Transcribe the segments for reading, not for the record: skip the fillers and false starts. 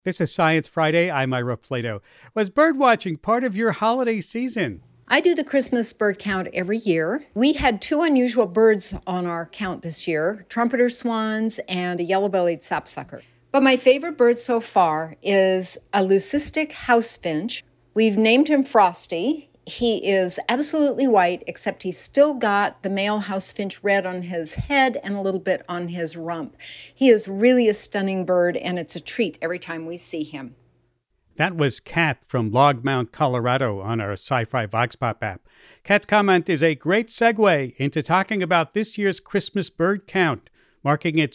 This is Science Friday. I'm Ira Flato. Was birdwatching part of your holiday season? I do the Christmas bird count every year. We had two unusual birds on our count this year, trumpeter swans and a yellow-bellied sapsucker. But my favorite bird so far is a leucistic house finch. We've named him Frosty. He is absolutely white, except he's still got the male house finch red on his head and a little bit on his rump. He is really a stunning bird, and it's a treat every time we see him. That was Kat from Longmont, Colorado on our Sci-Fi Vox Pop app. Kat's comment is a great segue into talking about this year's Christmas bird count, marking its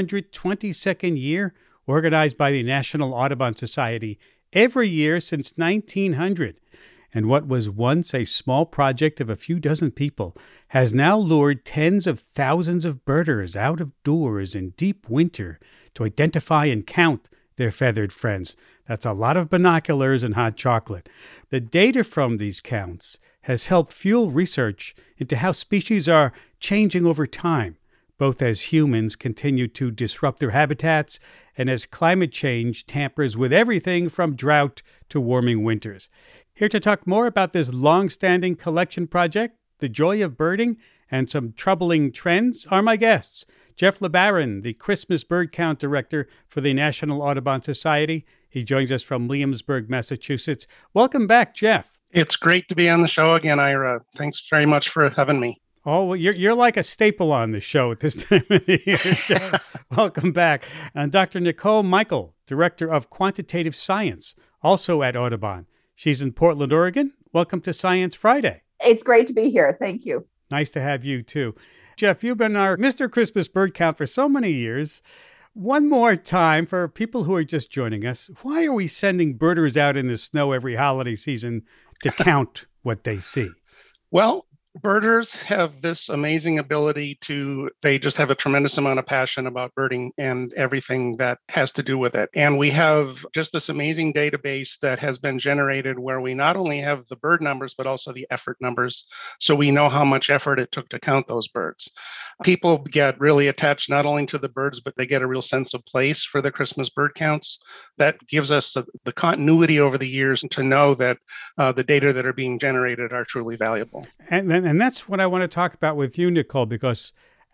122nd year, organized by the National Audubon Society every year since 1900. And what was once a small project of a few dozen people has now lured tens of thousands of birders out of doors in deep winter to identify and count their feathered friends. That's a lot of binoculars and hot chocolate. The data from these counts has helped fuel research into how species are changing over time, both as humans continue to disrupt their habitats and as climate change tampers with everything from drought to warming winters. Here to talk more about this long-standing collection project, the joy of birding, and some troubling trends are my guests. Jeff LeBaron, the Christmas Bird Count Director for the National Audubon Society. He joins us from Williamsburg, Massachusetts. Welcome back, Jeff. It's great to be on the show again, Ira. Thanks very much for having me. Oh, well, you're like a staple on the show at this time of the year. So welcome back. And Dr. Nicole Michael, Director of Quantitative Science, also at Audubon. She's in Portland, Oregon. Welcome to Science Friday. It's great to be here. Thank you. Nice to have you, too. Jeff, you've been our Mr. Christmas Bird Count for so many years. One more time for people who are just joining us, why are we sending birders out in the snow every holiday season to count what they see? Well, birders have this amazing ability they just have a tremendous amount of passion about birding and everything that has to do with it. And we have just this amazing database that has been generated where we not only have the bird numbers, but also the effort numbers. So we know how much effort it took to count those birds. People get really attached not only to the birds, but they get a real sense of place for the Christmas bird counts. That gives us the continuity over the years to know that the data that are being generated are truly valuable. And that's what I want to talk about with you, Nicole, because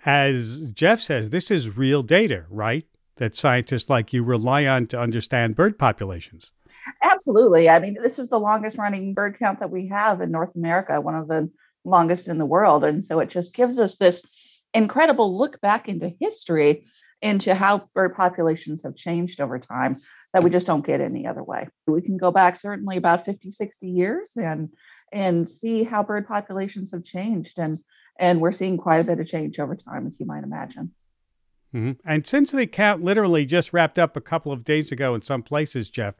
as Jeff says, this is real data, right? That scientists like you rely on to understand bird populations. Absolutely. I mean, this is the longest running bird count that we have in North America, one of the longest in the world. And so it just gives us this incredible look back into history, into how bird populations have changed over time that we just don't get any other way. We can go back certainly about 50, 60 years and see how bird populations have changed. And we're seeing quite a bit of change over time, as you might imagine. Mm-hmm. And since the count literally just wrapped up a couple of days ago in some places, Jeff,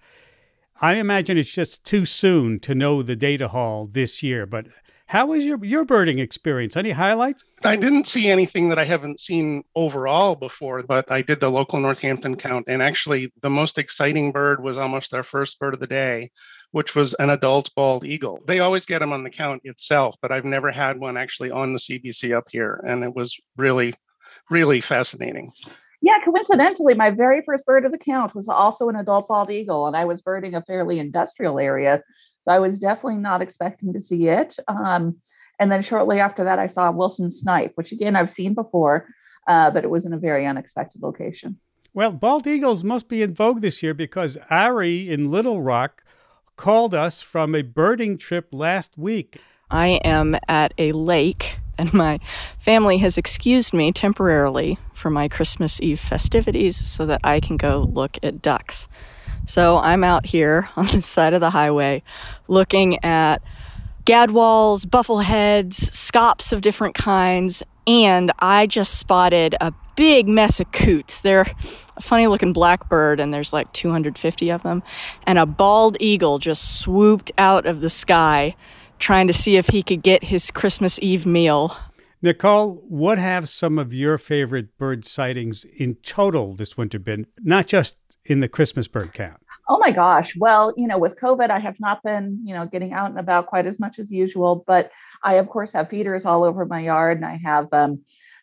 I imagine it's just too soon to know the data haul this year. But how was your birding experience? Any highlights? I didn't see anything that I haven't seen overall before, but I did the local Northampton count. And actually, the most exciting bird was almost our first bird of the day, which was an adult bald eagle. They always get them on the count itself, but I've never had one actually on the CBC up here. And it was really, really fascinating. Yeah, coincidentally, my very first bird of the count was also an adult bald eagle, and I was birding a fairly industrial area. So I was definitely not expecting to see it. And then shortly after that, I saw Wilson snipe, which again, I've seen before, but it was in a very unexpected location. Well, bald eagles must be in vogue this year because Ari in Little Rock called us from a birding trip last week. I am at a lake, and my family has excused me temporarily for my Christmas Eve festivities so that I can go look at ducks. So I'm out here on the side of the highway looking at gadwalls, buffleheads, scops of different kinds, and I just spotted a big mess of coots. They're a funny-looking blackbird, and there's like 250 of them, and a bald eagle just swooped out of the sky trying to see if he could get his Christmas Eve meal. Nicole, what have some of your favorite bird sightings in total this winter been, not just in the Christmas bird count? Oh my gosh. Well, with COVID, I have not been, getting out and about quite as much as usual, but I, of course, have feeders all over my yard, and I have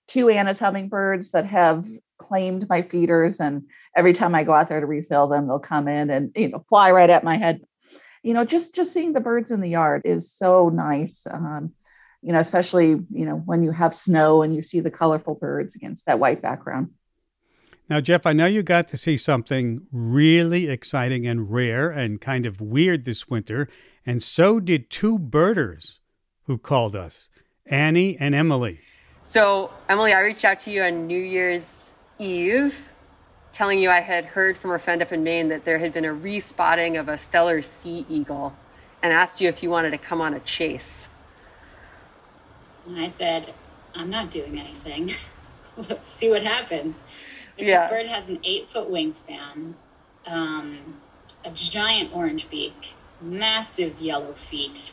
two Anna's hummingbirds that have claimed my feeders. And every time I go out there to refill them, they'll come in and, fly right at my head. Just seeing the birds in the yard is so nice. Especially, when you have snow and you see the colorful birds against that white background. Now, Jeff, I know you got to see something really exciting and rare and kind of weird this winter, and so did two birders who called us, Annie and Emily. So, Emily, I reached out to you on New Year's Eve, telling you I had heard from a friend up in Maine that there had been a respotting of a Steller sea eagle, and asked you if you wanted to come on a chase. And I said, I'm not doing anything. Let's see what happens. Yeah. This bird has an 8-foot wingspan, a giant orange beak, massive yellow feet,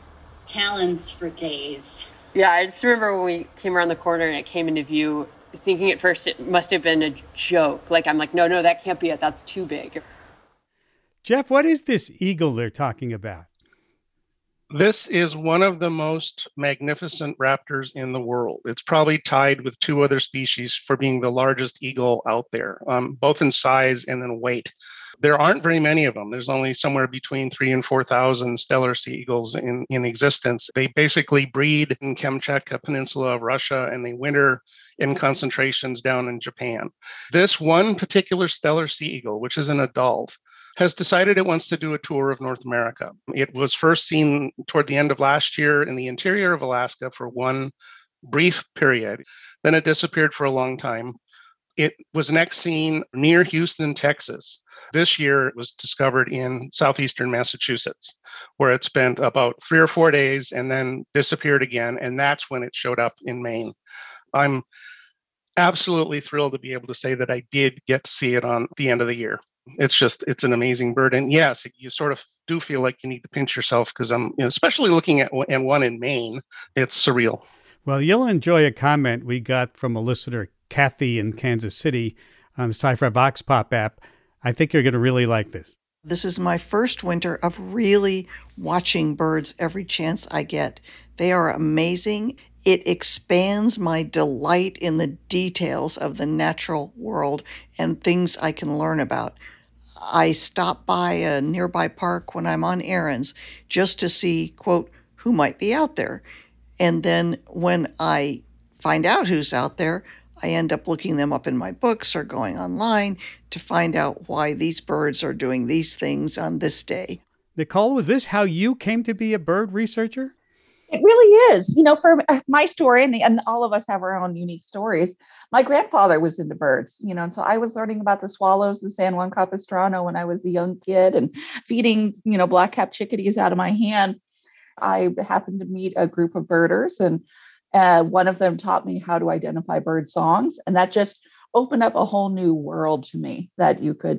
talons for days. Yeah, I just remember when we came around the corner and it came into view, thinking at first it must have been a joke. I'm like, no, that can't be it. That's too big. Jeff, what is this eagle they're talking about? This is one of the most magnificent raptors in the world. It's probably tied with two other species for being the largest eagle out there, both in size and in weight. There aren't very many of them. There's only somewhere between 3,000 and 4,000 Steller sea eagles in existence. They basically breed in Kamchatka Peninsula of Russia, and they winter in concentrations down in Japan. This one particular Steller sea eagle, which is an adult, has decided it wants to do a tour of North America. It was first seen toward the end of last year in the interior of Alaska for one brief period. Then it disappeared for a long time. It was next seen near Houston, Texas. This year, it was discovered in southeastern Massachusetts, where it spent about 3 or 4 days and then disappeared again. And that's when it showed up in Maine. I'm absolutely thrilled to be able to say that I did get to see it on the end of the year. It's an amazing bird. And yes, you sort of do feel like you need to pinch yourself because especially looking at one in Maine, it's surreal. Well, you'll enjoy a comment we got from a listener, Kathy in Kansas City, on the Sci-Fi Vox Pop app. I think you're going to really like this. This is my first winter of really watching birds every chance I get. They are amazing. It expands my delight in the details of the natural world and things I can learn about. I stop by a nearby park when I'm on errands just to see, quote, who might be out there. And then when I find out who's out there, I end up looking them up in my books or going online to find out why these birds are doing these things on this day. Nicole, was this how you came to be a bird researcher? It really is. For my story, and all of us have our own unique stories. My grandfather was into birds, and so I was learning about the swallows, the San Juan Capistrano, when I was a young kid, and feeding, black-capped chickadees out of my hand. I happened to meet a group of birders, and one of them taught me how to identify bird songs, and that just opened up a whole new world to me, that you could,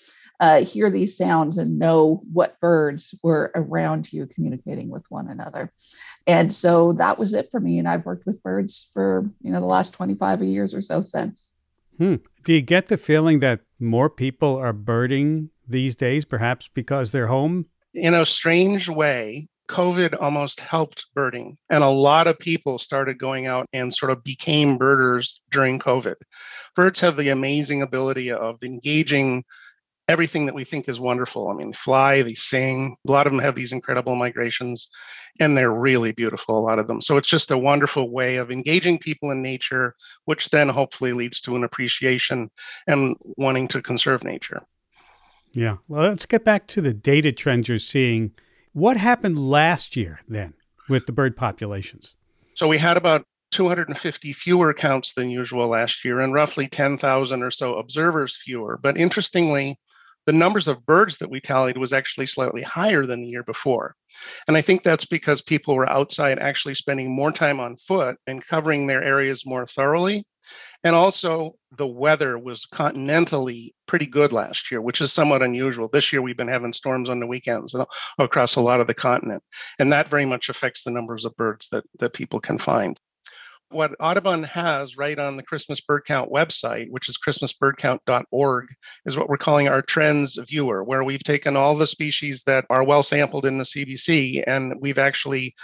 hear these sounds and know what birds were around you communicating with one another. And so that was it for me. And I've worked with birds for, the last 25 years or so since. Do you get the feeling that more people are birding these days, perhaps because they're home? In a strange way, COVID almost helped birding. And a lot of people started going out and sort of became birders during COVID. Birds have the amazing ability of engaging everything that we think is wonderful. I mean, fly, they sing. A lot of them have these incredible migrations, and they're really beautiful, a lot of them. So it's just a wonderful way of engaging people in nature, which then hopefully leads to an appreciation and wanting to conserve nature. Yeah. Well, let's get back to the data trends you're seeing. What happened last year then with the bird populations? So we had about 250 fewer counts than usual last year and roughly 10,000 or so observers fewer. But interestingly, the numbers of birds that we tallied was actually slightly higher than the year before. And I think that's because people were outside actually spending more time on foot and covering their areas more thoroughly. And also the weather was continentally pretty good last year, which is somewhat unusual. This year, we've been having storms on the weekends across a lot of the continent. And that very much affects the numbers of birds that people can find. What Audubon has right on the Christmas Bird Count website, which is christmasbirdcount.org, is what we're calling our trends viewer, where we've taken all the species that are well sampled in the CBC, and we've actually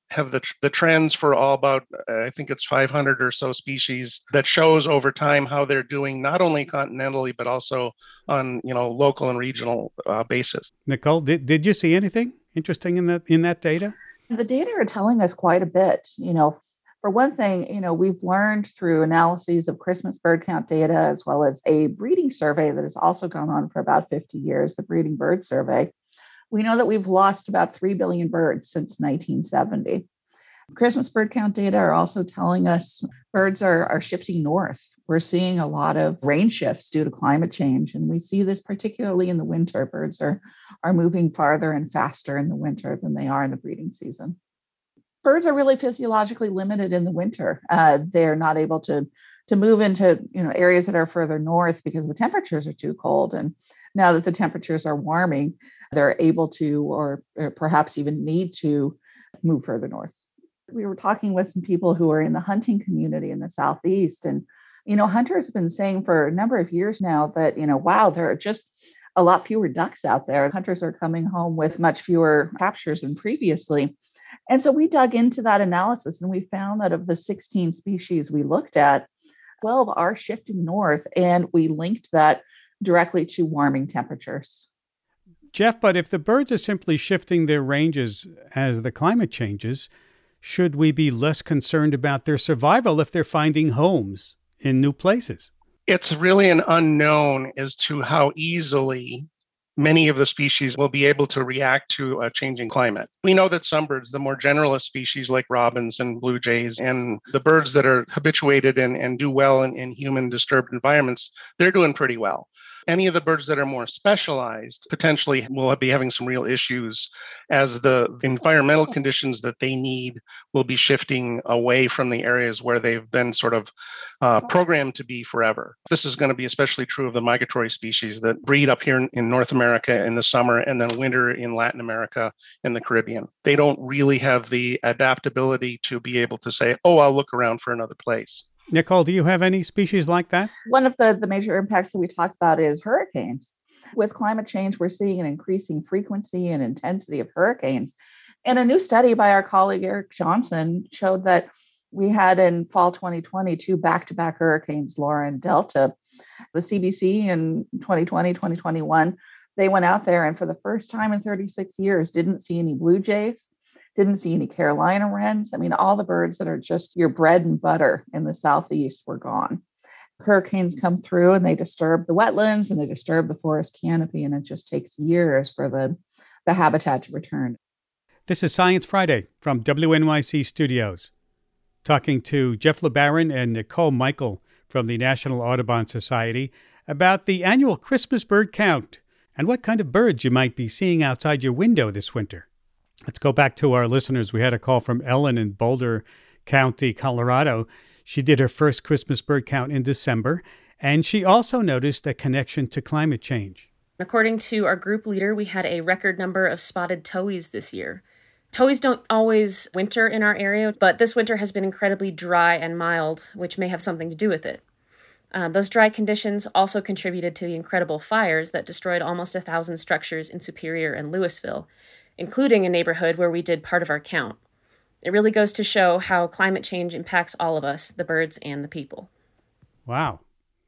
have the trends for all about, I think it's 500 or so species that shows over time how they're doing, not only continentally, but also on, local and regional basis. Nicole, did you see anything interesting in that data? The data are telling us quite a bit. For one thing, we've learned through analyses of Christmas bird count data, as well as a breeding survey that has also gone on for about 50 years, the Breeding Bird Survey. We know that we've lost about 3 billion birds since 1970. Christmas bird count data are also telling us birds are shifting north. We're seeing a lot of range shifts due to climate change, and we see this particularly in the winter. Birds are moving farther and faster in the winter than they are in the breeding season. Birds are really physiologically limited in the winter. They're not able to move into areas that are further north because the temperatures are too cold. And now that the temperatures are warming, they're able to, or perhaps even need to, move further north. We were talking with some people who are in the hunting community in the Southeast, and hunters have been saying for a number of years now that wow, there are just a lot fewer ducks out there. Hunters are coming home with much fewer captures than previously. And so we dug into that analysis, and we found that of the 16 species we looked at, 12 are shifting north, and we linked that directly to warming temperatures. Jeff, but if the birds are simply shifting their ranges as the climate changes, should we be less concerned about their survival if they're finding homes in new places? It's really an unknown as to how easily many of the species will be able to react to a changing climate. We know that some birds, the more generalist species like robins and blue jays, and the birds that are habituated and do well in human disturbed environments, they're doing pretty well. Any of the birds that are more specialized potentially will be having some real issues as the environmental conditions that they need will be shifting away from the areas where they've been sort of programmed to be forever. This is going to be especially true of the migratory species that breed up here in North America in the summer and then winter in Latin America and the Caribbean. They don't really have the adaptability to be able to say, oh, I'll look around for another place. Nicole, do you have any species like that? One of the major impacts that we talked about is hurricanes. With climate change, we're seeing an increasing frequency and intensity of hurricanes. And a new study by our colleague Eric Johnson showed that we had in fall 2020 two back-to-back hurricanes, Laura and Delta. The CBC in 2020, 2021, they went out there and for the first time in 36 years didn't see any blue jays, didn't see any Carolina wrens. I mean, all the birds that are just your bread and butter in the Southeast were gone. Hurricanes come through and they disturb the wetlands and they disturb the forest canopy, and it just takes years for the habitat to return. This is Science Friday from WNYC Studios. Talking to Jeff LeBaron and Nicole Michael from the National Audubon Society about the annual Christmas bird count and what kind of birds you might be seeing outside your window this winter. Let's go back to our listeners. We had a call from Ellen in Boulder County, Colorado. She did her first Christmas bird count in December, and she also noticed a connection to climate change. According to our group leader, we had a record number of spotted towhees this year. Towhees don't always winter in our area, but this winter has been incredibly dry and mild, which may have something to do with it. Those dry conditions also contributed to the incredible fires that destroyed almost 1,000 structures in Superior and Louisville, including a neighborhood where we did part of our count. It really goes to show how climate change impacts all of us, the birds and the people. Wow.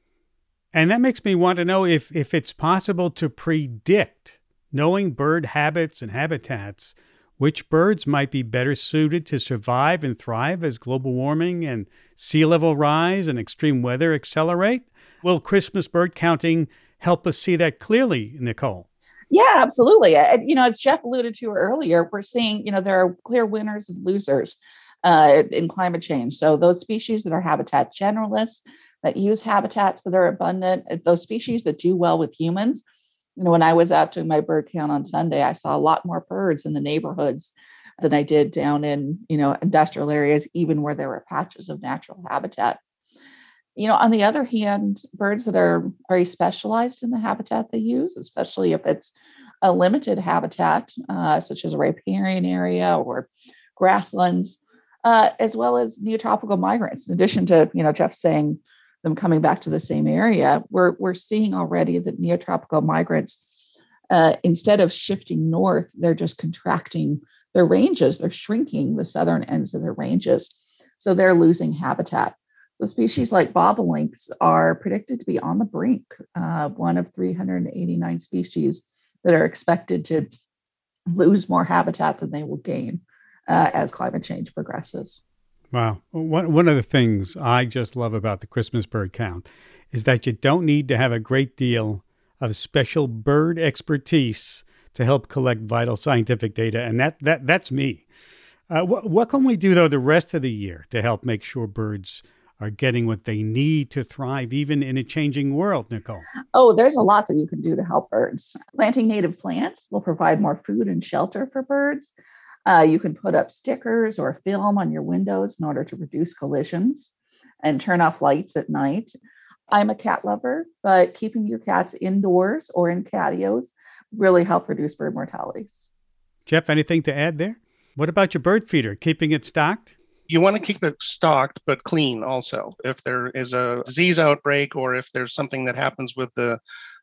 And that makes me want to know if it's possible to predict, knowing bird habits and habitats, which birds might be better suited to survive and thrive as global warming and sea level rise and extreme weather accelerate. Will Christmas bird counting help us see that clearly, Nicole? Yeah, absolutely. As Jeff alluded to earlier, we're seeing, there are clear winners and losers in climate change. So those species that are habitat generalists, that use habitats that are abundant, those species that do well with humans. When I was out doing my bird count on Sunday, I saw a lot more birds in the neighborhoods than I did down in, industrial areas, even where there were patches of natural habitat. On the other hand, birds that are very specialized in the habitat they use, especially if it's a limited habitat, such as a riparian area or grasslands, as well as neotropical migrants. In addition to, Jeff saying them coming back to the same area, we're seeing already that neotropical migrants, instead of shifting north, they're just contracting their ranges, they're shrinking the southern ends of their ranges. So they're losing habitat. So species like bobolinks are predicted to be on the brink, one of 389 species that are expected to lose more habitat than they will gain as climate change progresses. Wow. One of the things I just love about the Christmas bird count is that you don't need to have a great deal of special bird expertise to help collect vital scientific data. And that's me. What can we do, though, the rest of the year to help make sure birds are getting what they need to thrive, even in a changing world, Nicole? Oh, there's a lot that you can do to help birds. Planting native plants will provide more food and shelter for birds. You can put up stickers or film on your windows in order to reduce collisions and turn off lights at night. I'm a cat lover, but keeping your cats indoors or in catios really help reduce bird mortalities. Jeff, anything to add there? What about your bird feeder? Keeping it stocked? You want to keep it stocked, but clean also. If there is a disease outbreak or if there's something that happens with the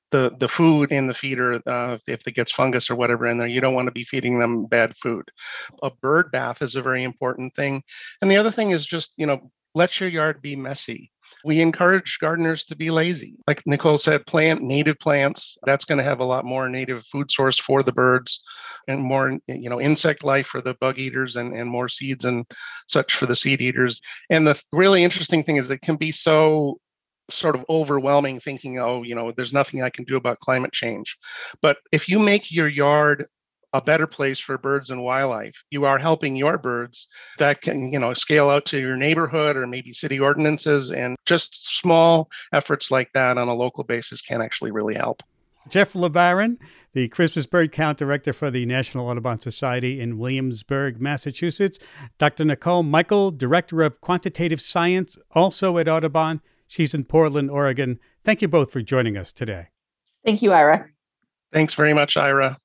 food in the feeder, if it gets fungus or whatever in there, you don't want to be feeding them bad food. A bird bath is a very important thing. And the other thing is just, let your yard be messy. We encourage gardeners to be lazy. Like Nicole said, plant native plants. That's going to have a lot more native food source for the birds and more, insect life for the bug eaters and more seeds and such for the seed eaters. And the really interesting thing is it can be so sort of overwhelming thinking, there's nothing I can do about climate change. But if you make your yard a better place for birds and wildlife, you are helping your birds. That can, scale out to your neighborhood or maybe city ordinances, and just small efforts like that on a local basis can actually really help. Jeff LeBaron, the Christmas Bird Count Director for the National Audubon Society in Williamsburg, Massachusetts. Dr. Nicole Michael, Director of Quantitative Science, also at Audubon. She's in Portland, Oregon. Thank you both for joining us today. Thank you, Ira. Thanks very much, Ira.